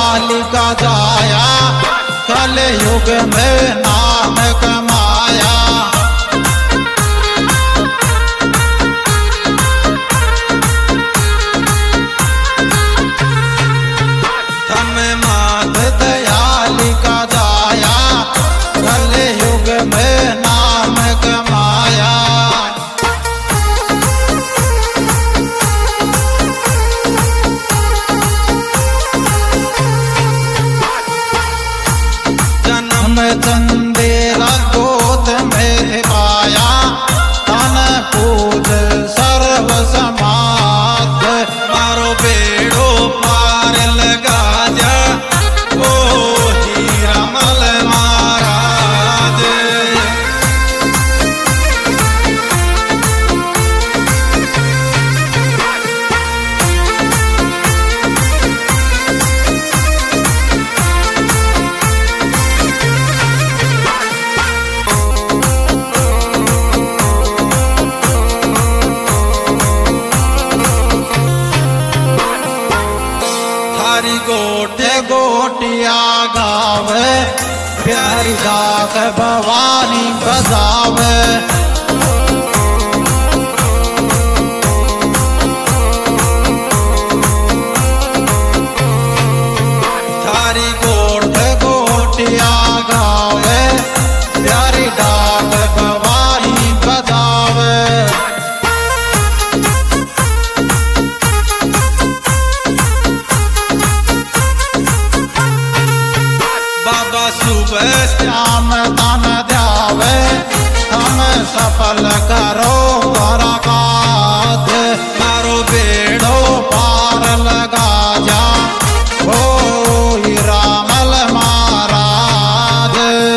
दयाली का जाया, कल युग में नाम कमाया। धम मात दयाली का जाया, कल युग में नाम कमाया। चंदेरा गोद में पाया, तन पूज सर्व समाध। मारो बेड़ो पार लगा जा, ओ हीरामल महाराज। गोटे गोटिया गावे, प्यारी जात भवानी बजावे। थारी गोटे गोटिया गावे, प्यारी जात भवानी बजावे। बाबा सुबह श्याम दान द्यावे, हम सफल करो बड़ा काज। मारो बेड़ो पार लगा जा, ओ हीरामल महाराज।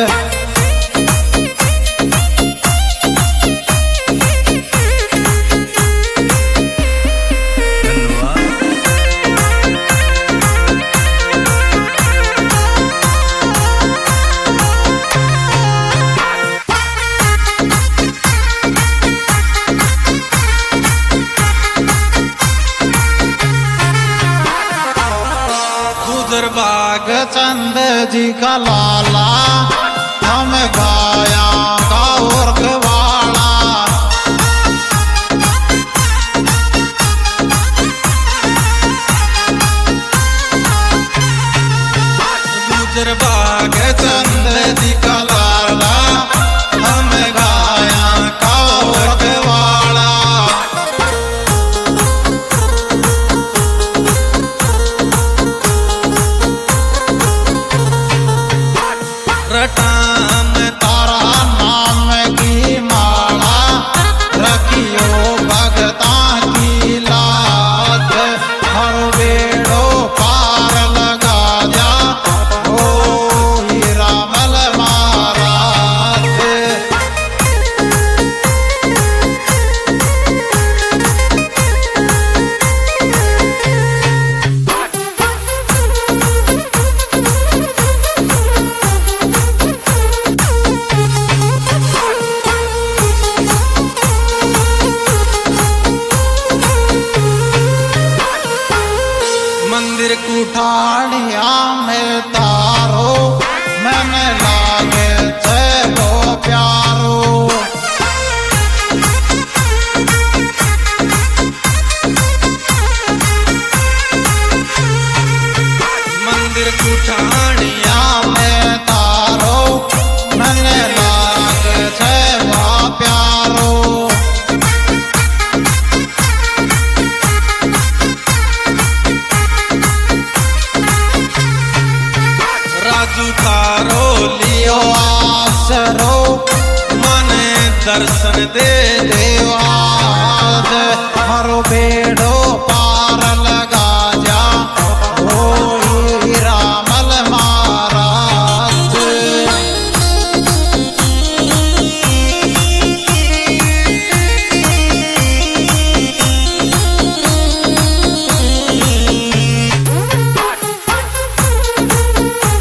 बाग चंद जी का लाला, हम गाया गौर वाला। गुजर बाग चंद जी का लाला, हम गाया गौर वाला। रटाम तारा नाम की माला, रखियो भगता की लाज। हर बेड़ो पार लगा जा, ओ हीरामल महाराज। मंदिर कुठाड़िया में तारो, मैंने लागे थे वो प्यारो। मंदिर कुठाड़िया में तारो, मैंने लागे थे वो प्यारो। राजू थारो लियो आसरो, मने दर्शन दे देवाज। हरो बेड़ो